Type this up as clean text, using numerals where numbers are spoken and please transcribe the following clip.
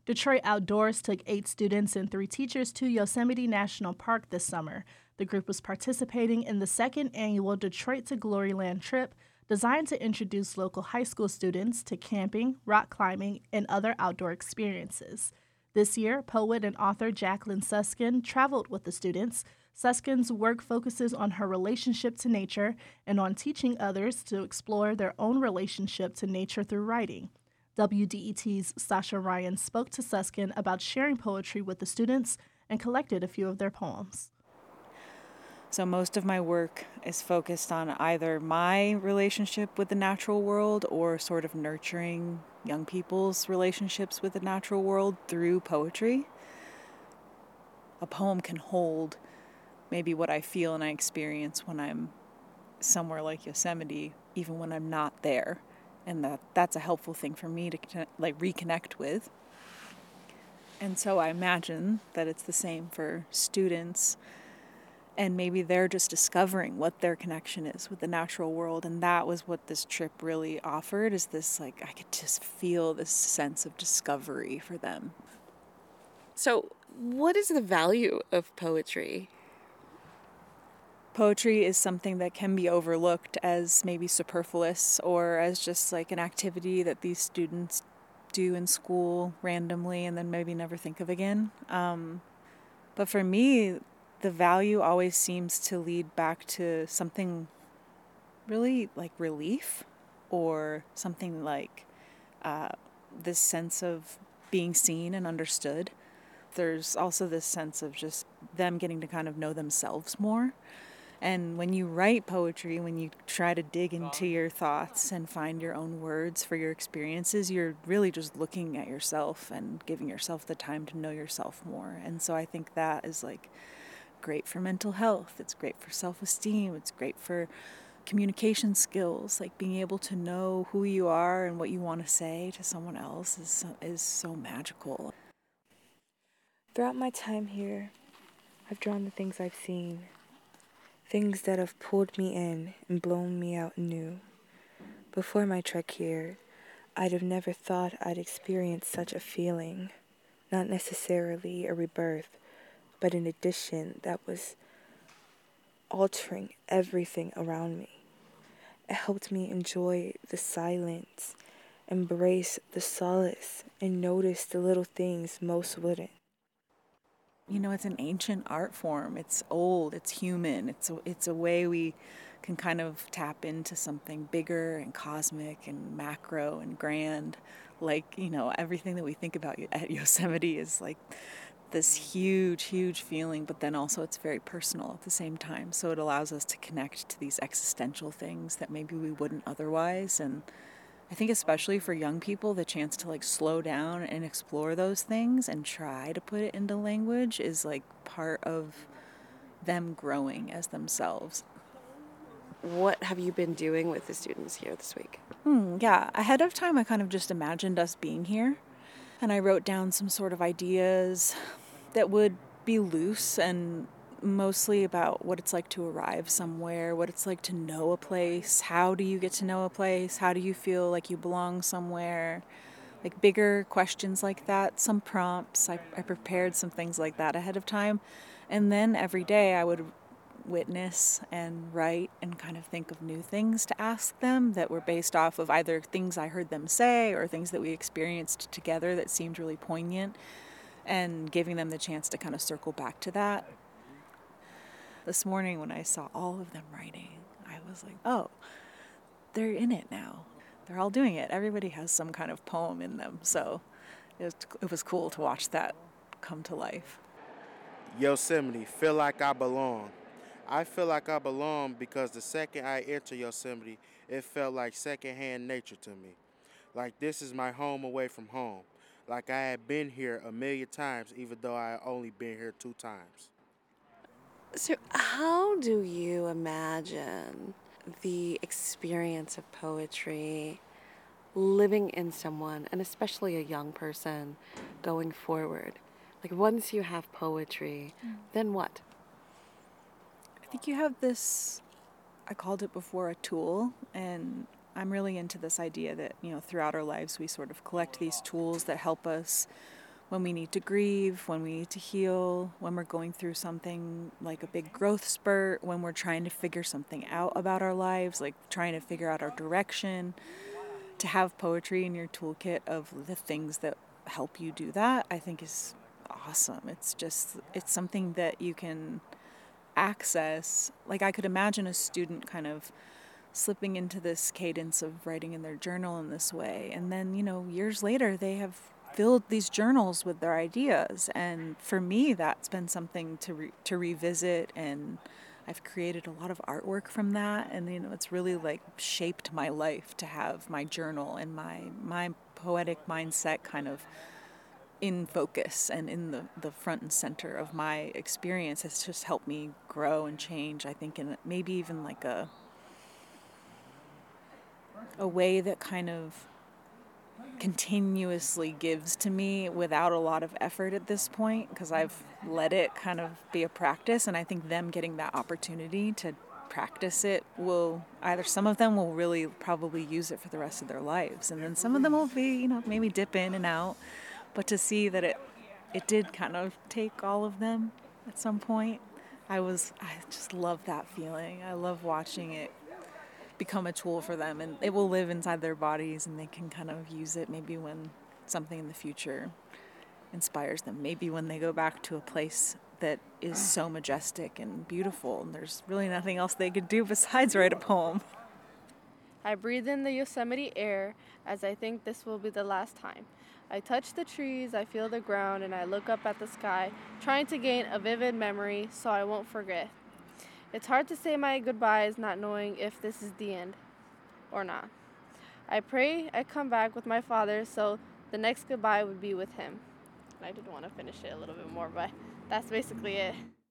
Detroit Outdoors took 8 students and 3 teachers to Yosemite National Park this summer. The group was participating in the second annual Detroit to Gloryland trip, designed to introduce local high school students to camping, rock climbing, and other outdoor experiences. This year, poet and author Jacqueline Suskin traveled with the students. Suskin's work focuses on her relationship to nature and on teaching others to explore their own relationship to nature through writing. WDET's Sasha Ryan spoke to Suskin about sharing poetry with the students and collected a few of their poems. So most of my work is focused on either my relationship with the natural world or sort of nurturing young people's relationships with the natural world through poetry. A poem can hold maybe what I feel and I experience when I'm somewhere like Yosemite, even when I'm not there. And that's a helpful thing for me to reconnect with. And so I imagine that it's the same for students, and maybe they're just discovering what their connection is with the natural world. And that was what this trip really offered, is this, I could just feel this sense of discovery for them. So what is the value of poetry? Poetry is something that can be overlooked as maybe superfluous or as just an activity that these students do in school randomly and then maybe never think of again. But for me, the value always seems to lead back to something really like relief, or something like this sense of being seen and understood. There's also this sense of just them getting to kind of know themselves more. And when you write poetry, when you try to dig into your thoughts and find your own words for your experiences, you're really just looking at yourself and giving yourself the time to know yourself more. And so I think that is great for mental health. It's great for self-esteem. It's great for communication skills. Being able to know who you are and what you want to say to someone else is so magical. Throughout my time here, I've drawn the things I've seen. Things that have pulled me in and blown me out anew. Before my trek here, I'd have never thought I'd experience such a feeling. Not necessarily a rebirth, but an addition that was altering everything around me. It helped me enjoy the silence, embrace the solace, and notice the little things most wouldn't. It's an ancient art form. It's old, it's human. It's a way we can kind of tap into something bigger and cosmic and macro and grand. Everything that we think about at Yosemite is this huge, huge feeling, but then also it's very personal at the same time. So it allows us to connect to these existential things that maybe we wouldn't otherwise. And I think especially for young people, the chance to slow down and explore those things and try to put it into language is part of them growing as themselves. What have you been doing with the students here this week? Yeah, ahead of time I kind of just imagined us being here, and I wrote down some sort of ideas that would be loose and mostly about what it's like to arrive somewhere, what it's like to know a place, how do you get to know a place, how do you feel like you belong somewhere, bigger questions like that, some prompts. I prepared some things like that ahead of time, and then every day I would witness and write and kind of think of new things to ask them that were based off of either things I heard them say or things that we experienced together that seemed really poignant, and giving them the chance to kind of circle back to that. This morning when I saw all of them writing, I was like, oh, they're in it now. They're all doing it. Everybody has some kind of poem in them. So it was cool to watch that come to life. Yosemite, feel like I belong. I feel like I belong because the second I enter Yosemite, it felt like secondhand nature to me. Like this is my home away from home. Like I had been here a million times, even though I had only been here 2 times. So how do you imagine the experience of poetry living in someone, and especially a young person, going forward? Once you have poetry, then what? I think you have this, I called it before a tool, and I'm really into this idea that, throughout our lives we sort of collect these tools that help us when we need to grieve, when we need to heal, when we're going through something like a big growth spurt, when we're trying to figure something out about our lives, like trying to figure out our direction. To have poetry in your toolkit of the things that help you do that, I think is awesome. It's something that you can access. Like, I could imagine a student kind of slipping into this cadence of writing in their journal in this way, and then, years later they have filled these journals with their ideas. And for me, that's been something to revisit, and I've created a lot of artwork from that, and it's really like shaped my life to have my journal and my poetic mindset kind of in focus and in the front and center of my experience. Has just helped me grow and change, I think, in maybe even like a way that kind of continuously gives to me without a lot of effort at this point, because I've let it kind of be a practice. And I think them getting that opportunity to practice it will either, some of them will really probably use it for the rest of their lives, and then some of them will be, maybe dip in and out. But to see that it did kind of take all of them at some point, I just love that feeling. I love watching it become a tool for them, and it will live inside their bodies, and they can kind of use it maybe when something in the future inspires them, maybe when they go back to a place that is so majestic and beautiful and there's really nothing else they could do besides write a poem. I breathe in the Yosemite air as I think this will be the last time. I touch the trees, I feel the ground, and I look up at the sky, trying to gain a vivid memory so I won't forget. It's hard to say my goodbyes not knowing if this is the end or not. I pray I come back with my father so the next goodbye would be with him. I did want to finish it a little bit more, but that's basically it.